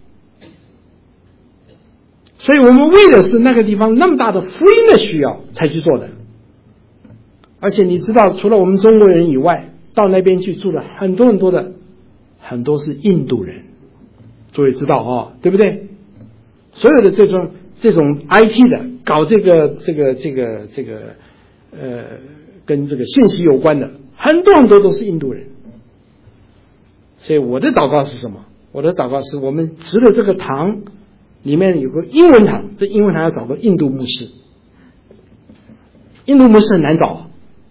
所以我们为的是那个地方那么大的福音的需要才去做的。而且你知道，除了我们中国人以外，到那边去住了很多是印度人，诸位知道哦，对不对？所有的这种 IT 的搞这个跟这个信息有关的，很多都是印度人。所以我的祷告是什么？我的祷告是我们植的这个堂里面有个英文堂，这英文堂要找个印度牧师。印度牧师很难找，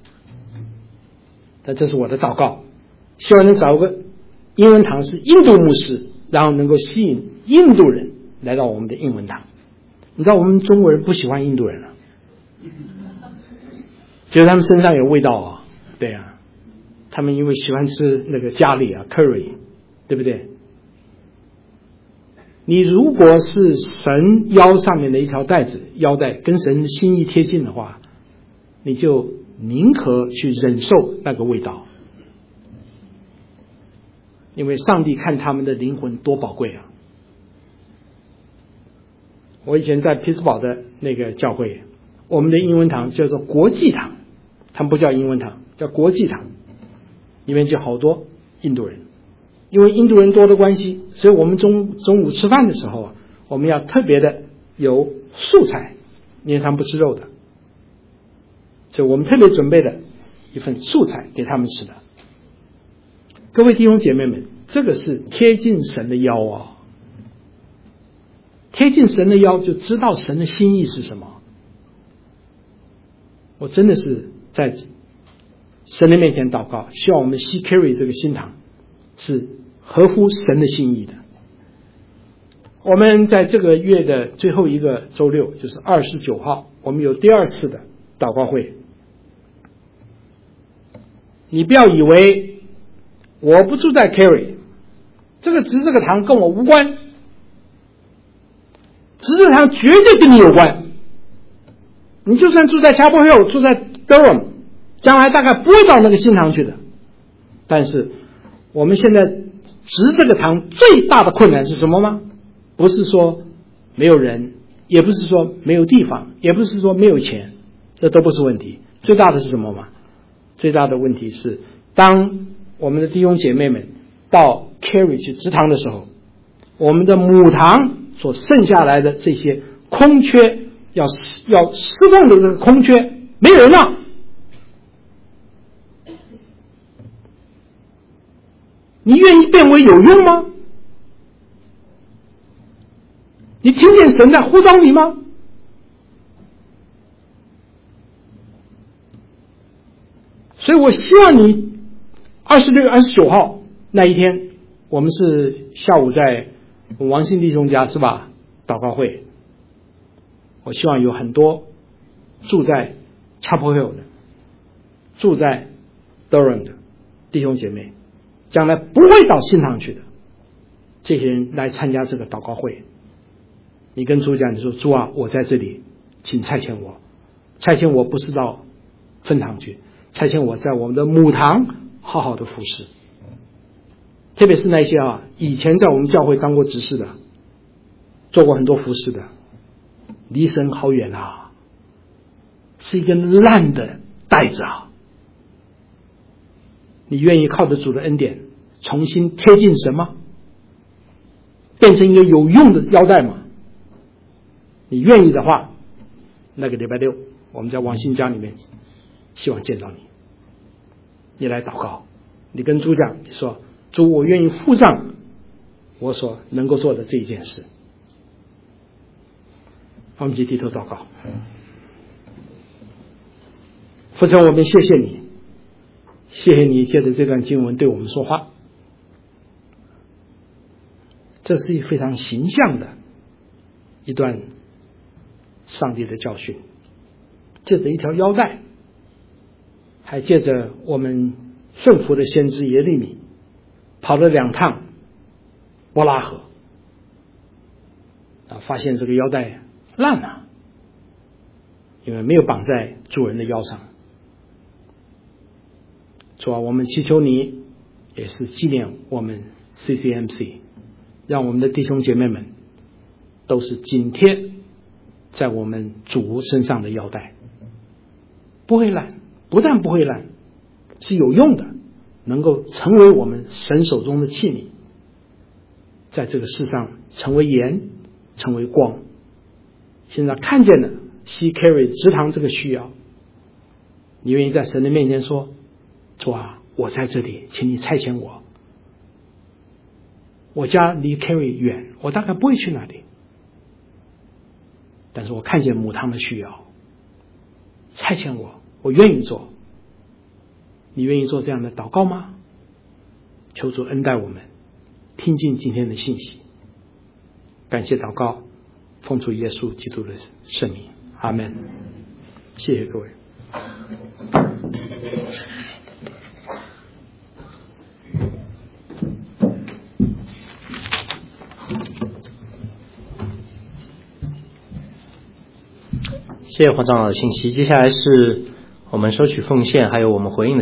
但这是我的祷告，希望能找个英文堂是印度牧师，然后能够吸引印度人来到我们的英文堂。你知道我们中国人不喜欢印度人了，觉得他们身上有味道啊，对啊，他们因为喜欢吃那个咖喱啊 curry， 对不对？你如果是神腰上面的一条带子，腰带跟神的心意贴近的话，你就宁可去忍受那个味道，因为上帝看他们的灵魂多宝贵啊！我以前在匹兹堡的那个教会，我们的英文堂叫做国际堂，他们不叫英文堂，叫国际堂，里面就好多印度人。因为印度人多的关系，所以我们中午吃饭的时候啊，我们要特别的有素菜，因为他们不吃肉的，所以我们特别准备了一份素菜给他们吃的。各位弟兄姐妹们，这个是贴近神的腰啊！贴近神的腰，就知道神的心意是什么。我真的是在神的面前祷告，希望我们西 Cary 这个新堂是合乎神的心意的。我们在这个月的最后一个周六，就是29号，我们有第二次的祷告会。你不要以为我不住在 Cary， 这个植这个堂跟我无关，植这个堂绝对跟你有关。你就算住在 Chapel Hill， 住在 Durham， 将来大概不会到那个新堂去的。但是我们现在植这个堂最大的困难是什么吗？不是说没有人，也不是说没有地方，也不是说没有钱，这都不是问题。最大的是什么吗？最大的问题是，当我们的弟兄姐妹们到 Cary 去植堂的时候，我们的母堂所剩下来的这些空缺，要施工的这个空缺没人了。你愿意变为有用吗？你听见神在呼召你吗？所以我希望你26、29号那一天，我们是下午在王信弟兄家是吧？祷告会， 我希望有很多住在 Chapel Hill 的，住在 Durham 的弟兄姐妹，将来不会到新堂去的，这些人来参加这个祷告会。你跟主讲，你说主啊，我在这里，请差遣我。差遣我不是到分堂去，差遣我在我们的母堂好好的服侍。特别是那些以前在我们教会当过执事的，做过很多服侍的，离神好远啊，是一根烂的带子啊。你愿意靠着主的恩典重新贴近神吗？变成一个有用的腰带吗？你愿意的话，那个礼拜六我们在王新家里面希望见到你，你来祷告，你跟主讲，你说主，我愿意付上我所能够做的这一件事。我们一起低头祷告。父神，我们谢谢你，谢谢你借着这段经文对我们说话。这是一非常形象的一段上帝的教训，借着一条腰带，还借着我们顺服的先知耶利米跑了2趟伯拉河发现这个腰带烂了，因为没有绑在主人的腰上。主啊，我们祈求你也是纪念我们 CCMC， 让我们的弟兄姐妹们都是紧贴在我们主身上的腰带，不会烂，不但不会烂，是有用的，能够成为我们神手中的器皿，在这个世上成为盐，成为光。现在看见了西 carry 直堂这个需要，你愿意在神的面前说，主啊，我在这里，请你差遣我。我家离 carry 远，我大概不会去那里，但是我看见母堂的需要，差遣我，我愿意做。你愿意做这样的祷告吗？求主恩待我们，听进今天的信息。感谢祷告，奉主耶稣基督的圣名，阿们。谢谢各位。 谢谢黄长老的信息。接下来是我们收取奉献，还有我们回应的